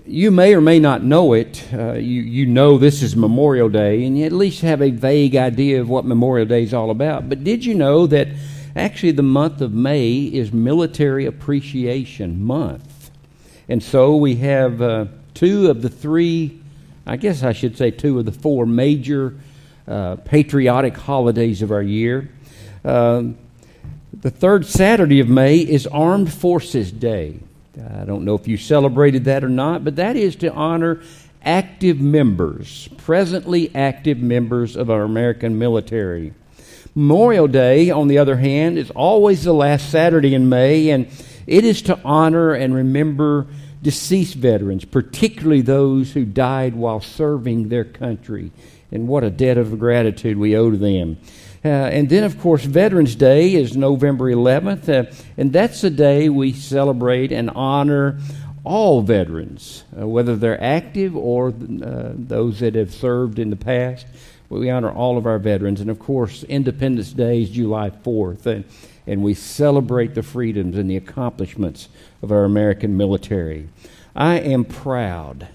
You may or may not know it. You know this is Memorial Day, and you at least have a vague idea of what Memorial Day is all about. But did you know that actually the month of May is Military Appreciation Month? And so we have two of the three, I guess I should say two of the four major patriotic holidays of our year. The third Saturday of May is Armed Forces Day. I don't know if you celebrated that or not, but that is to honor active members, presently active members of our American military. Memorial Day, on the other hand, is always the last Saturday in May, and it is to honor and remember deceased veterans, particularly those who died while serving their country. And what a debt of gratitude we owe to them. And then, of course, Veterans Day is November 11th, and that's the day we celebrate and honor all veterans, whether they're active or those that have served in the past. We honor all of our veterans. And, of course, Independence Day is July 4th, and we celebrate the freedoms and the accomplishments of our American military. I am proud.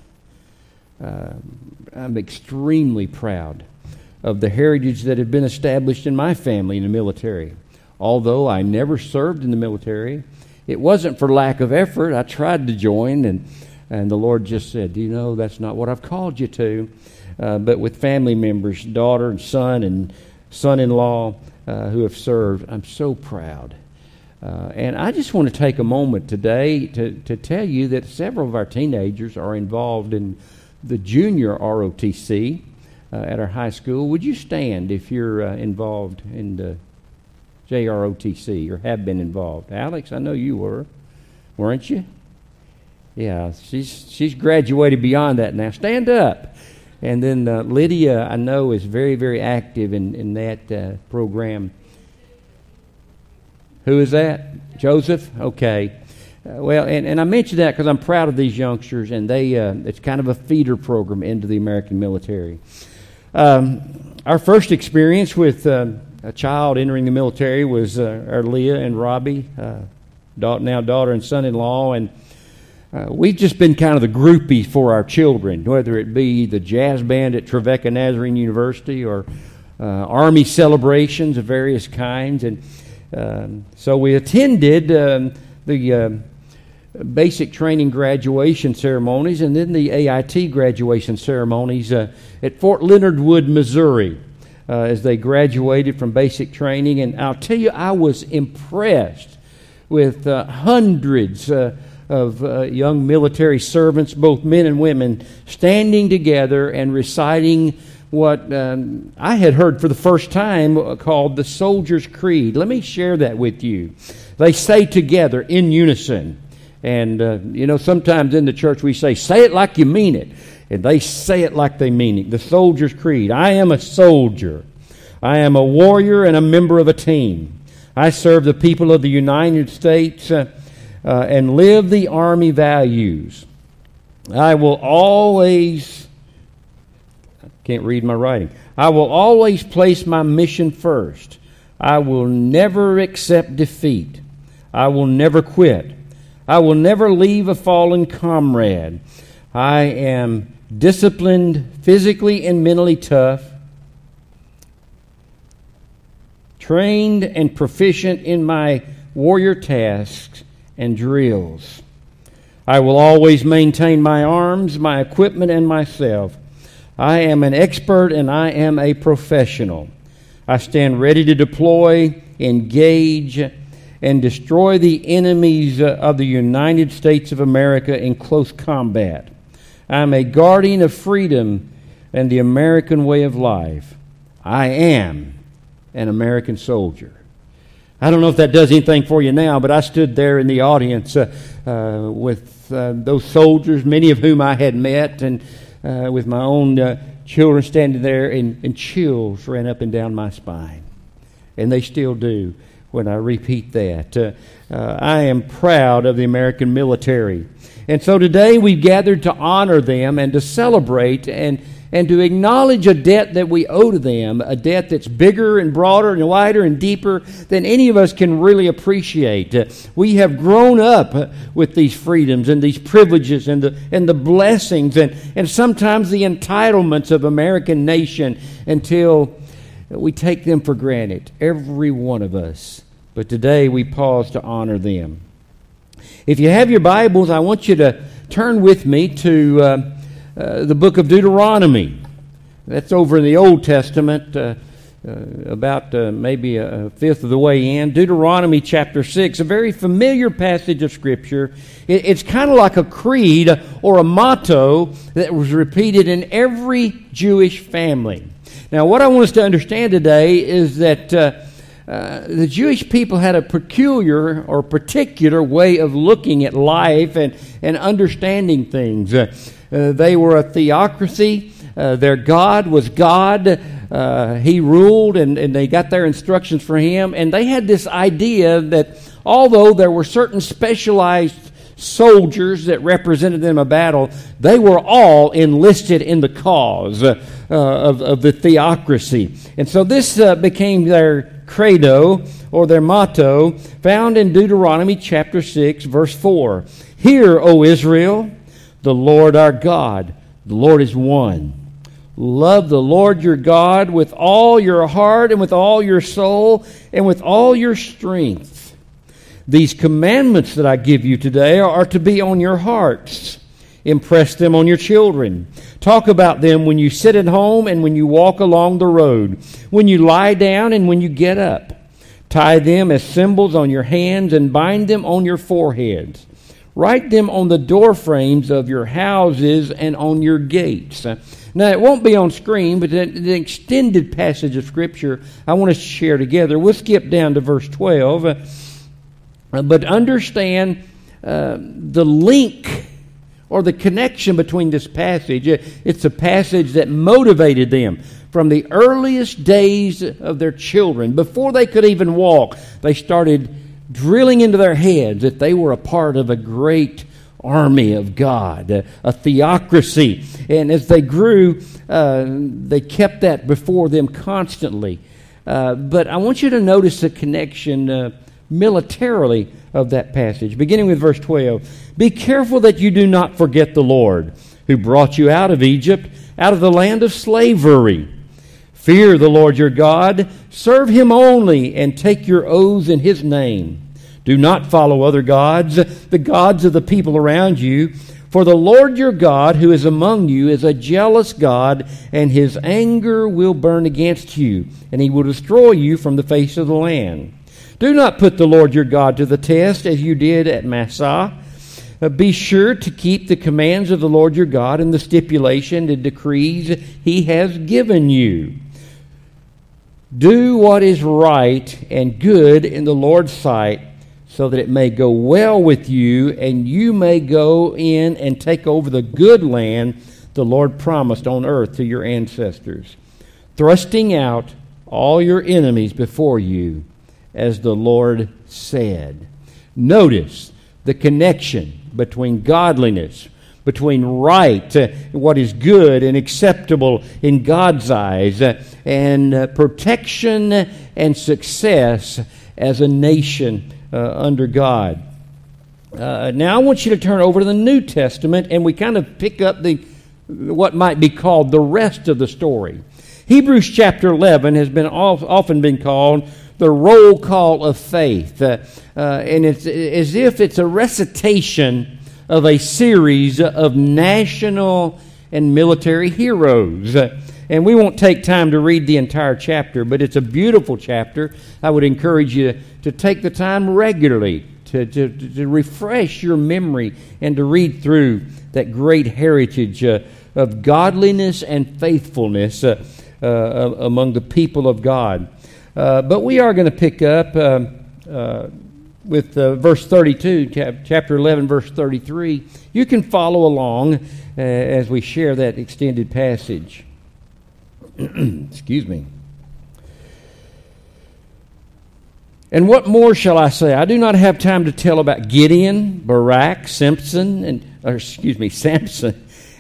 I'm extremely proud of the heritage that had been established in my family in the military. Although I never served in the military, it wasn't for lack of effort. I tried to join, and the Lord just said, you know, that's not what I've called you to. But with family members, daughter and son-in-law who have served, I'm so proud. And I just want to take a moment today to tell you that several of our teenagers are involved in the junior ROTC at our high school. Would you stand if you're involved in the JROTC or have been involved? Alex, I know you were, weren't you? Yeah, she's graduated beyond that now. Stand up. And then Lydia, I know, is very, very active in that program. Who is that? Joseph? Okay. Well, and I mention that because I'm proud of these youngsters, and it's kind of a feeder program into the American military. Our first experience with a child entering the military was our Leah and Robbie, now daughter and son-in-law, and we've just been kind of the groupies for our children, whether it be the jazz band at Trevecca Nazarene University or Army celebrations of various kinds. And so we attended the basic training graduation ceremonies and then the AIT graduation ceremonies at Fort Leonard Wood, Missouri, as they graduated from basic training. And I'll tell you, I was impressed with hundreds of young military servants, both men and women, standing together and reciting what I had heard for the first time called the Soldier's Creed. Let me share that with you. They say together in unison. And, sometimes in the church we say it like you mean it. And they say it like they mean it. The Soldier's Creed. I am a soldier. I am a warrior and a member of a team. I serve the people of the United States and live the Army values. I will always... I can't read my writing. I will always place my mission first. I will never accept defeat. I will never quit. I will never leave a fallen comrade. I am disciplined, physically and mentally tough, trained and proficient in my warrior tasks and drills. I will always maintain my arms, my equipment, and myself. I am an expert and I am a professional. I stand ready to deploy, engage, and destroy the enemies of the United States of America in close combat. I'm a guardian of freedom and the American way of life. I am an American soldier. I don't know if that does anything for you now, but I stood there in the audience with those soldiers, many of whom I had met, and with my own children standing there, and chills ran up and down my spine. And they still do when I repeat that. I am proud of the American military. And so today we've gathered to honor them and to celebrate and and to acknowledge a debt that we owe to them, a debt that's bigger and broader and wider and deeper than any of us can really appreciate. We have grown up with these freedoms and these privileges and the blessings and sometimes the entitlements of American nation until we take them for granted, every one of us. But today we pause to honor them. If you have your Bibles, I want you to turn with me to the book of Deuteronomy. That's over in the Old Testament, about maybe a fifth of the way in. Deuteronomy chapter 6, a very familiar passage of Scripture. It's kind of like a creed or a motto that was repeated in every Jewish family. Now, what I want us to understand today is that the Jewish people had a peculiar or particular way of looking at life and understanding things. They were a theocracy. Their God was God. He ruled, and they got their instructions for Him. And they had this idea that although there were certain specialized soldiers that represented them a battle, they were all enlisted in the cause of the theocracy. And so this became their credo or their motto, found in Deuteronomy chapter 6, verse 4. Hear, O Israel, the Lord our God, the Lord is one. Love the Lord your God with all your heart and with all your soul and with all your strength. These commandments that I give you today are to be on your hearts. Impress them on your children. Talk about them when you sit at home and when you walk along the road, when you lie down and when you get up. Tie them as symbols on your hands and bind them on your foreheads. Write them on the door frames of your houses and on your gates. Now, it won't be on screen, but the extended passage of Scripture I want us to share together. We'll skip down to verse 12. But understand the link or the connection between this passage. It's a passage that motivated them from the earliest days of their children. Before they could even walk, they started drilling into their heads that they were a part of a great army of God, a theocracy. And as they grew, they kept that before them constantly. But I want you to notice the connection militarily of that passage, beginning with verse 12. Be careful that you do not forget the Lord, who brought you out of Egypt, out of the land of slavery. Fear the Lord your God, serve Him only, and take your oaths in His name. Do not follow other gods, the gods of the people around you, for the Lord your God, who is among you, is a jealous God, and His anger will burn against you, and He will destroy you from the face of the land. Do not put the Lord your God to the test as you did at Massah. Be sure to keep the commands of the Lord your God and the stipulation and decrees He has given you. Do what is right and good in the Lord's sight, so that it may go well with you, and you may go in and take over the good land the Lord promised on earth to your ancestors, thrusting out all your enemies before you, as the Lord said. Notice the connection between godliness, between right, what is good and acceptable in God's eyes, and protection and success as a nation under God. Now I want you to turn over to the New Testament, and we kind of pick up what might be called the rest of the story. Hebrews chapter 11 has been often been called the roll call of faith, and it's as if it's a recitation of a series of national and military heroes. And we won't take time to read the entire chapter, but it's a beautiful chapter. I would encourage you to take the time regularly to refresh your memory and to read through that great heritage of godliness and faithfulness among the people of God. But we are going to pick up with verse 32, chapter 11, verse 33. You can follow along as we share that extended passage. Excuse me. And what more shall I say? I do not have time to tell about Gideon, Barak, Samson,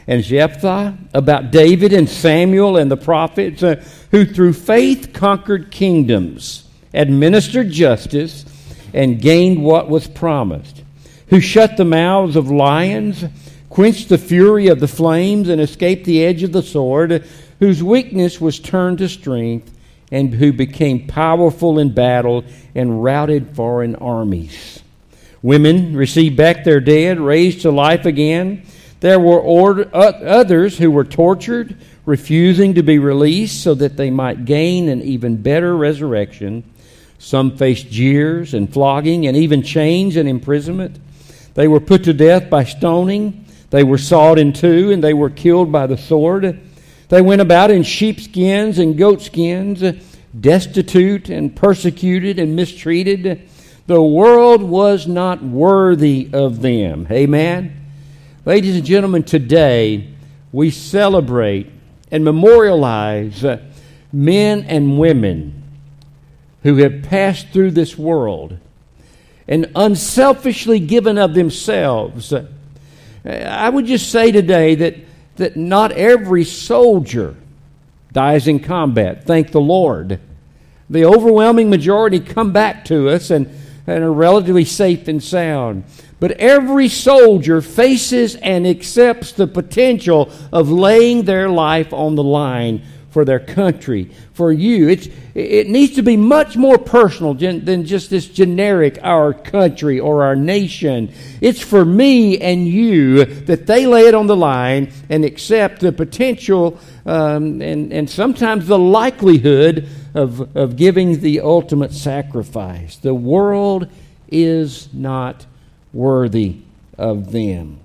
and Jephthah, about David and Samuel and the prophets, who through faith conquered kingdoms, administered justice, and gained what was promised, who shut the mouths of lions, quenched the fury of the flames, and escaped the edge of the sword, whose weakness was turned to strength, and who became powerful in battle and routed foreign armies. Women received back their dead, raised to life again. There were others who were tortured, refusing to be released so that they might gain an even better resurrection. Some faced jeers and flogging and even chains and imprisonment. They were put to death by stoning. They were sawed in two, and they were killed by the sword. They went about in sheepskins and goatskins, destitute and persecuted and mistreated. The world was not worthy of them. Amen? Ladies and gentlemen, today we celebrate and memorialize men and women who have passed through this world and unselfishly given of themselves. I would just say today that not every soldier dies in combat. Thank the Lord. The overwhelming majority come back to us and are relatively safe and sound. But every soldier faces and accepts the potential of laying their life on the line for their country, for you. It needs to be much more personal than just this generic, our country or our nation. It's for me and you that they lay it on the line and accept the potential and sometimes the likelihood of giving the ultimate sacrifice. The world is not worthy of them.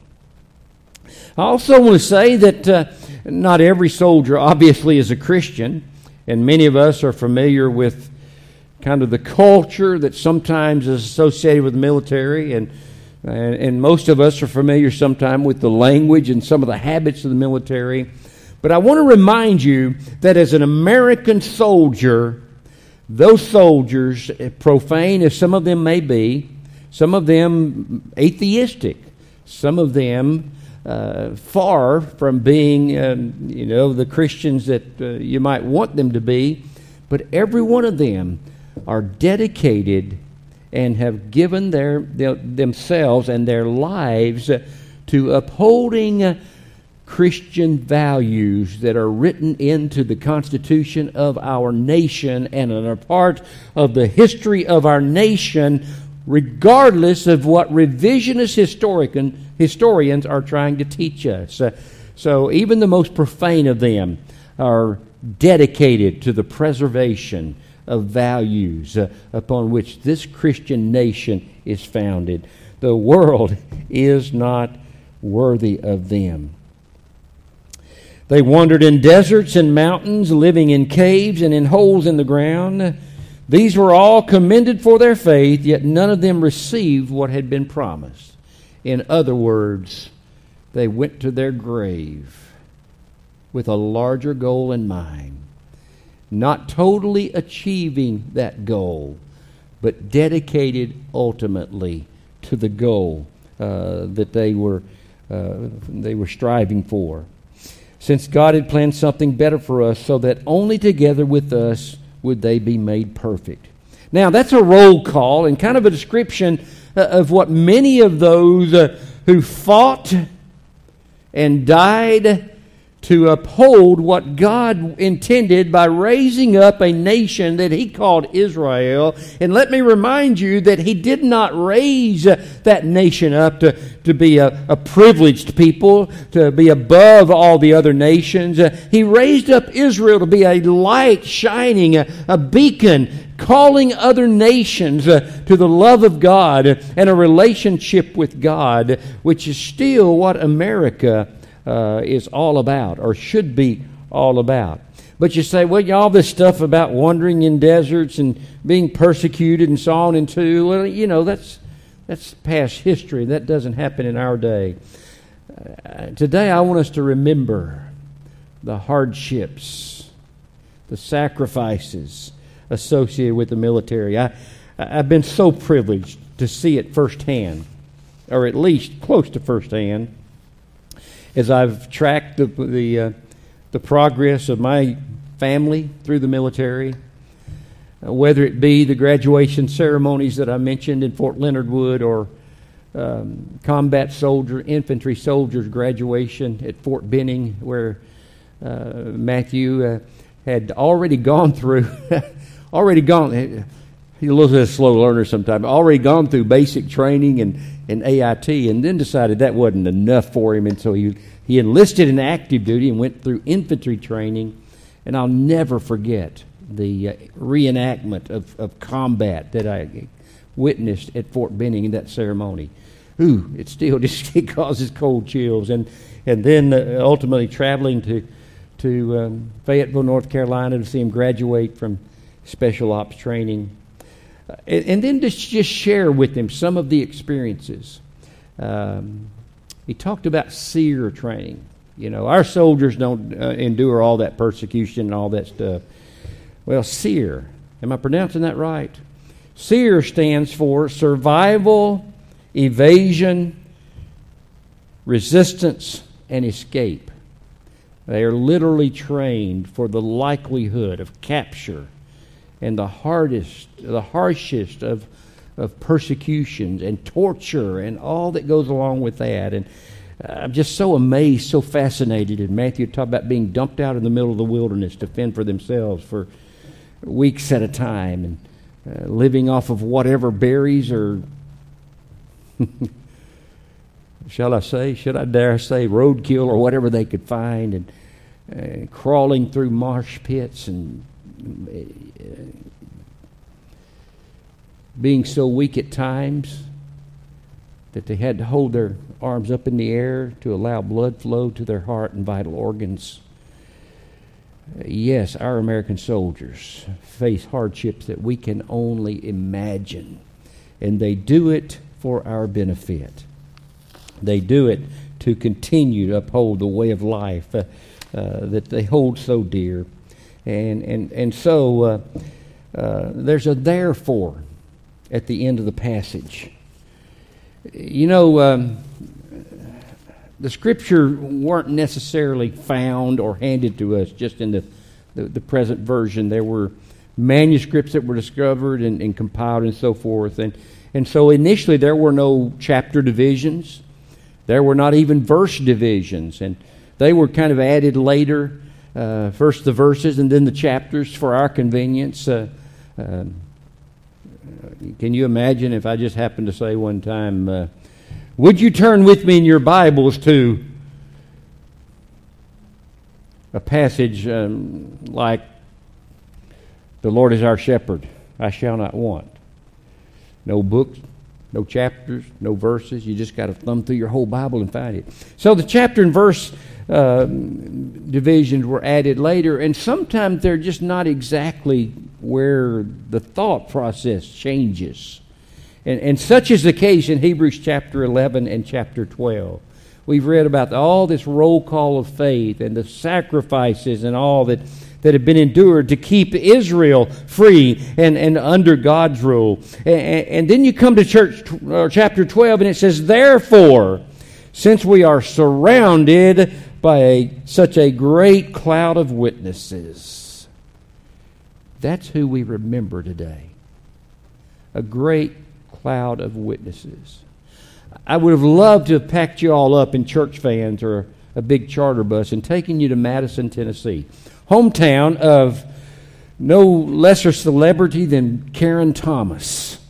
I also want to say that not every soldier obviously is a Christian, and many of us are familiar with kind of the culture that sometimes is associated with the military, and most of us are familiar sometimes with the language and some of the habits of the military. But I want to remind you that as an American soldier, those soldiers, profane as some of them may be, some of them atheistic, some of them far from being, the Christians that you might want them to be, but every one of them are dedicated and have given themselves and their lives to upholding Christian values that are written into the Constitution of our nation and are a part of the history of our nation, regardless of what revisionist historians are trying to teach us. So even the most profane of them are dedicated to the preservation of values upon which this Christian nation is founded. The world is not worthy of them. They wandered in deserts and mountains, living in caves and in holes in the ground. These were all commended for their faith, yet none of them received what had been promised. In other words, they went to their grave with a larger goal in mind, not totally achieving that goal, but dedicated ultimately to the goal that they were striving for. Since God had planned something better for us, so that only together with us would they be made perfect. Now, that's a roll call and kind of a description of what many of those who fought and died to uphold what God intended by raising up a nation that He called Israel. And let me remind you that He did not raise that nation up to be a privileged people, to be above all the other nations. He raised up Israel to be a light shining, a beacon, calling other nations to the love of God and a relationship with God, which is still what America is all about, or should be all about. But you say, well, all this stuff about wandering in deserts and being persecuted and sawn in two, well, that's past history. That doesn't happen in our day. Today I want us to remember the hardships, the sacrifices associated with the military. I've been so privileged to see it firsthand, or at least close to firsthand. as I've tracked the progress of my family through the military, whether it be the graduation ceremonies that I mentioned in Fort Leonard Wood, or combat soldier, infantry soldiers graduation at Fort Benning, where Matthew had already gone through, he's a little bit of a slow learner sometimes, already gone through basic training and AIT, and then decided that wasn't enough for him, and so he enlisted in active duty and went through infantry training. And I'll never forget the reenactment of combat that I witnessed at Fort Benning in that ceremony. Ooh, it still just it causes cold chills. And then ultimately traveling to Fayetteville, North Carolina, to see him graduate from special ops training. And then to just share with him some of the experiences. He talked about SEER training. You know, our soldiers don't endure all that persecution and all that stuff. Well, SEER, am I pronouncing that right? SEER stands for Survival, Evasion, Resistance, and Escape. They are literally trained for the likelihood of capture and the harshest of persecutions and torture and all that goes along with that. And I'm just so amazed, so fascinated. And Matthew talked about being dumped out in the middle of the wilderness to fend for themselves for weeks at a time, and living off of whatever berries or, should I dare say, roadkill or whatever they could find, and crawling through marsh pits, and being so weak at times that they had to hold their arms up in the air to allow blood flow to their heart and vital organs. Yes, our American soldiers face hardships that we can only imagine, and they do it for our benefit. They do it to continue to uphold the way of life that they hold so dear. And so there's a therefore at the end of the passage. You know, the Scripture weren't necessarily found or handed to us just in the present version. There were manuscripts that were discovered and compiled and so forth. And so initially there were no chapter divisions. There were not even verse divisions. And they were kind of added later, first the verses and then the chapters for our convenience. Can you imagine if I just happened to say one time, would you turn with me in your Bibles to a passage like, the Lord is our shepherd, I shall not want. No books, no chapters, no verses. You just got to thumb through your whole Bible and find it. So the chapter and verse divisions were added later, and sometimes they're just not exactly where the thought process changes. And such is the case in Hebrews chapter 11 and chapter 12. We've read about all this roll call of faith and the sacrifices and all that have been endured to keep Israel free and under God's rule. And then you come to chapter 12, and it says, therefore, since we are surrounded by such a great cloud of witnesses. That's who we remember today. A great cloud of witnesses. I would have loved to have packed you all up in church vans or a big charter bus and taken you to Madison, Tennessee, hometown of no lesser celebrity than Karen Thomas.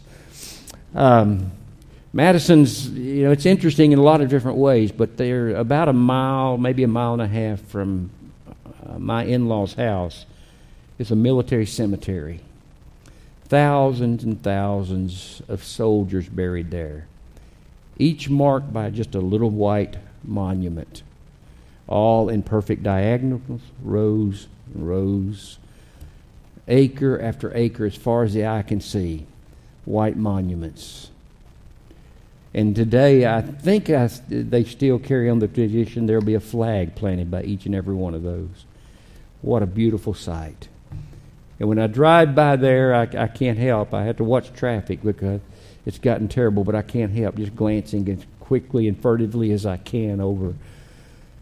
Madison's, it's interesting in a lot of different ways, but they're about a mile, maybe a mile and a half from my in-laws' house. It's a military cemetery. Thousands and thousands of soldiers buried there, each marked by just a little white monument, all in perfect diagonals, rows and rows, acre after acre as far as the eye can see, white monuments. And today, I think they still carry on the tradition. There'll be a flag planted by each and every one of those. What a beautiful sight. And when I drive by there, I can't help. I have to watch traffic because it's gotten terrible, but I can't help just glancing as quickly and furtively as I can over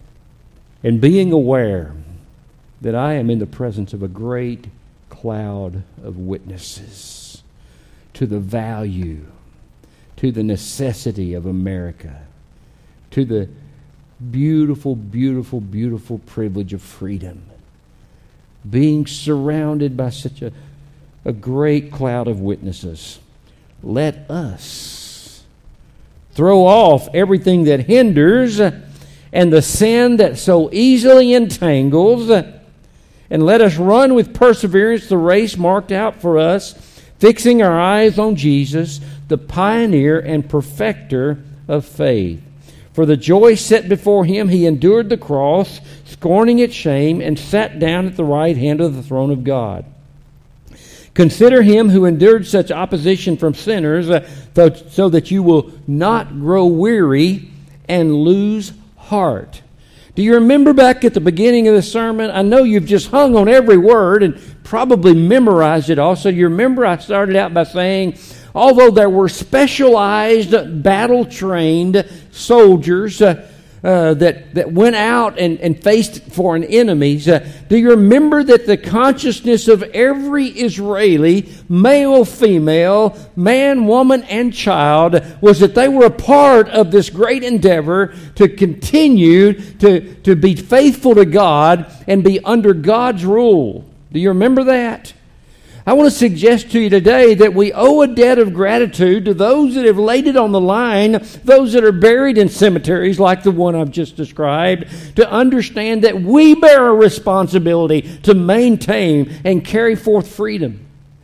and being aware that I am in the presence of a great cloud of witnesses to the value, to the necessity of America, to the beautiful, beautiful, beautiful privilege of freedom. Being surrounded by such a great cloud of witnesses, let us throw off everything that hinders and the sin that so easily entangles, and let us run with perseverance the race marked out for us, fixing our eyes on Jesus, the pioneer and perfecter of faith. For the joy set before him, he endured the cross, scorning its shame, and sat down at the right hand of the throne of God. Consider him who endured such opposition from sinners, so that you will not grow weary and lose heart. Do you remember back at the beginning of the sermon? I know you've just hung on every word and probably memorized it also. You remember I started out by saying, although there were specialized, battle-trained soldiers that went out and faced foreign enemies, do you remember that the consciousness of every Israeli, male, female, man, woman, and child, was that they were a part of this great endeavor to continue to be faithful to God and be under God's rule? Do you remember that? I want to suggest to you today that we owe a debt of gratitude to those that have laid it on the line, those that are buried in cemeteries like the one I've just described, to understand that we bear a responsibility to maintain and carry forth freedom.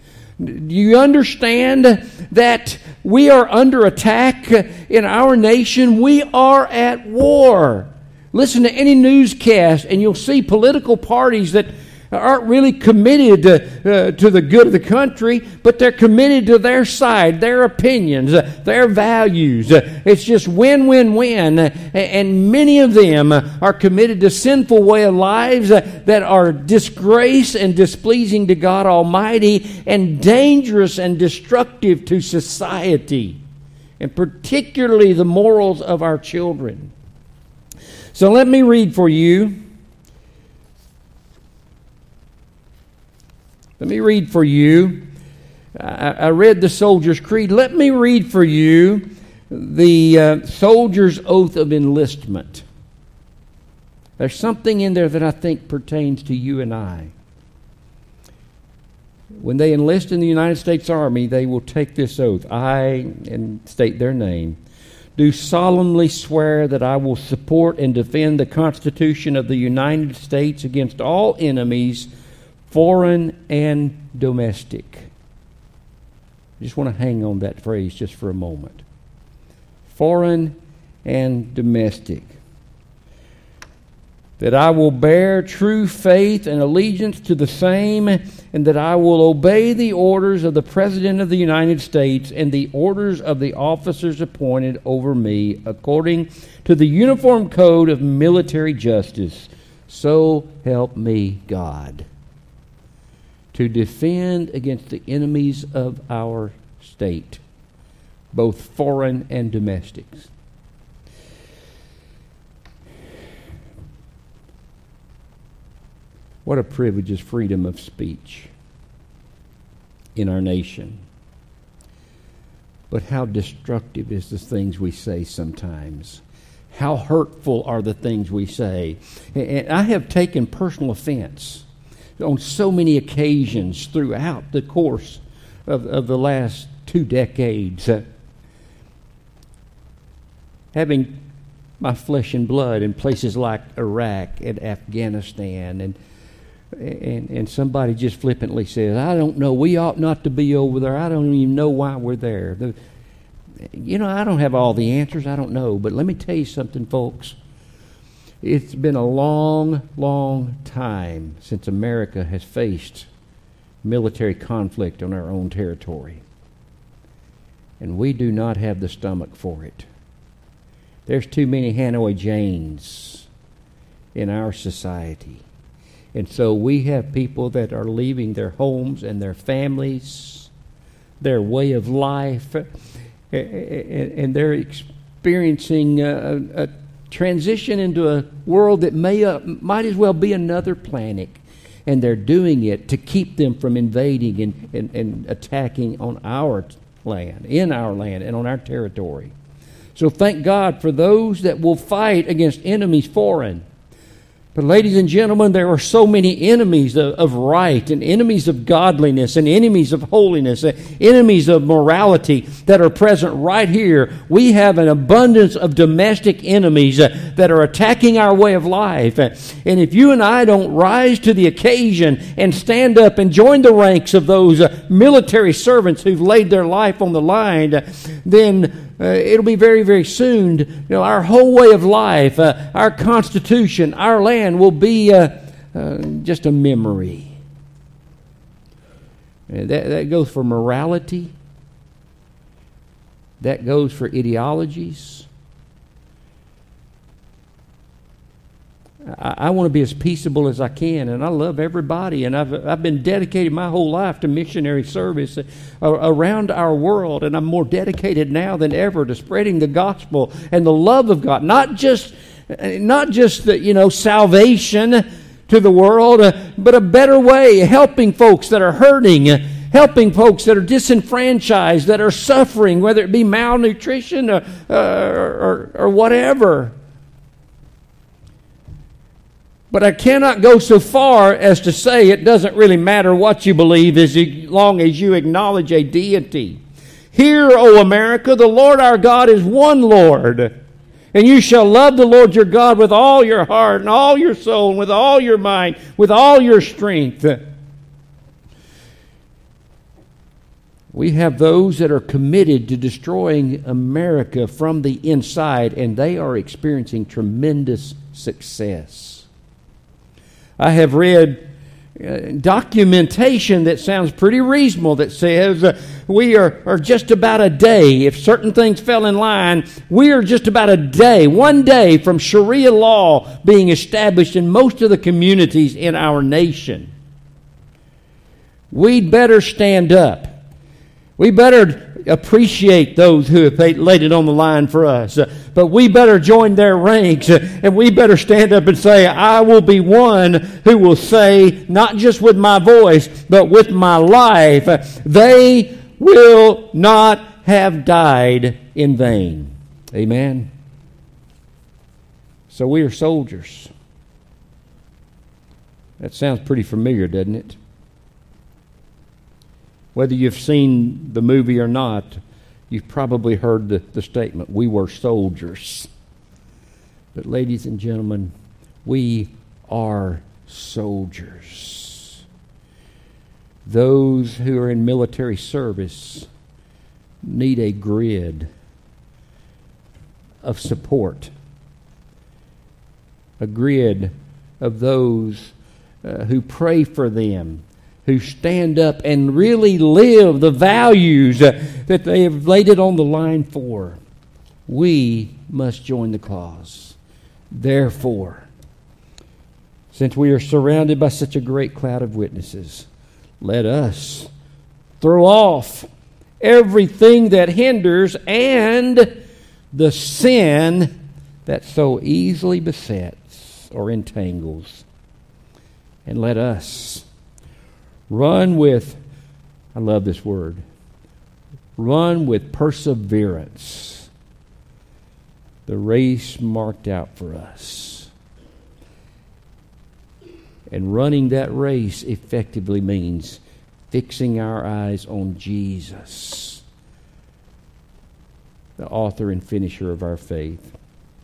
Do you understand that we are under attack in our nation? We are at war. Listen to any newscast and you'll see political parties that aren't really committed to the good of the country, but they're committed to their side, their opinions, their values. It's just win, win, win. And many of them are committed to sinful way of lives that are disgrace and displeasing to God Almighty and dangerous and destructive to society, and particularly the morals of our children. So let me read for you. Let me read for you. I read the Soldier's Creed. Let me read for you the Soldier's Oath of Enlistment. There's something in there that I think pertains to you and I. When they enlist in the United States Army, they will take this oath. And state their name, do solemnly swear that I will support and defend the Constitution of the United States against all enemies, foreign and domestic. I just want to hang on that phrase just for a moment. Foreign and domestic. That I will bear true faith and allegiance to the same, and that I will obey the orders of the President of the United States and the orders of the officers appointed over me according to the Uniform Code of Military Justice. So help me God. To defend against the enemies of our state, both foreign and domestics. What a privilege is freedom of speech in our nation. But how destructive is the things we say sometimes. How hurtful are the things we say. And I have taken personal offense on so many occasions throughout the course of the last 2 decades, having my flesh and blood in places like Iraq and Afghanistan, and somebody just flippantly says, I don't know, we ought not to be over there, I don't even know why we're there. I don't have all the answers, I don't know, but let me tell you something, folks. It's been a long, long time since America has faced military conflict on our own territory. And we do not have the stomach for it. There's too many Hanoi Janes in our society. And so we have people that are leaving their homes and their families, their way of life, and they're experiencing a transition into a world that might as well be another planet. And they're doing it to keep them from invading and attacking on our land, in our land, and on our territory. So thank God for those that will fight against enemies foreign. But ladies and gentlemen, there are so many enemies of right and enemies of godliness and enemies of holiness, enemies of morality that are present right here. We have an abundance of domestic enemies that are attacking our way of life. And if you and I don't rise to the occasion and stand up and join the ranks of those military servants who've laid their life on the line, then it'll be very, very soon, our whole way of life, our Constitution, our land will be just a memory. And that goes for morality. That goes for ideologies. I want to be as peaceable as I can, and I love everybody, and I've been dedicated my whole life to missionary service around our world, and I'm more dedicated now than ever to spreading the gospel and the love of God, not just the, salvation to the world, but a better way, helping folks that are hurting, helping folks that are disenfranchised, that are suffering, whether it be malnutrition or whatever. But I cannot go so far as to say it doesn't really matter what you believe as long as you acknowledge a deity. Hear, O America, the Lord our God is one Lord. And you shall love the Lord your God with all your heart and all your soul and with all your mind, with all your strength. We have those that are committed to destroying America from the inside, and they are experiencing tremendous success. I have read documentation that sounds pretty reasonable that says we are just about a day, if certain things fell in line, we are just about one day from Sharia law being established in most of the communities in our nation. We'd better stand up. We better appreciate those who have laid it on the line for us. But we better join their ranks, and we better stand up and say, I will be one who will say, not just with my voice, but with my life, they will not have died in vain. Amen. So we are soldiers. That sounds pretty familiar, doesn't it? Whether you've seen the movie or not, you've probably heard the statement, we were soldiers. But ladies and gentlemen, we are soldiers. Those who are in military service need a grid of support, a grid of those who pray for them, who stand up and really live the values that they have laid it on the line for. We must join the cause. Therefore, since we are surrounded by such a great cloud of witnesses, let us throw off everything that hinders and the sin that so easily besets or entangles. And let us run with, I love this word, run with perseverance the race marked out for us. And running that race effectively means fixing our eyes on Jesus, the author and finisher of our faith.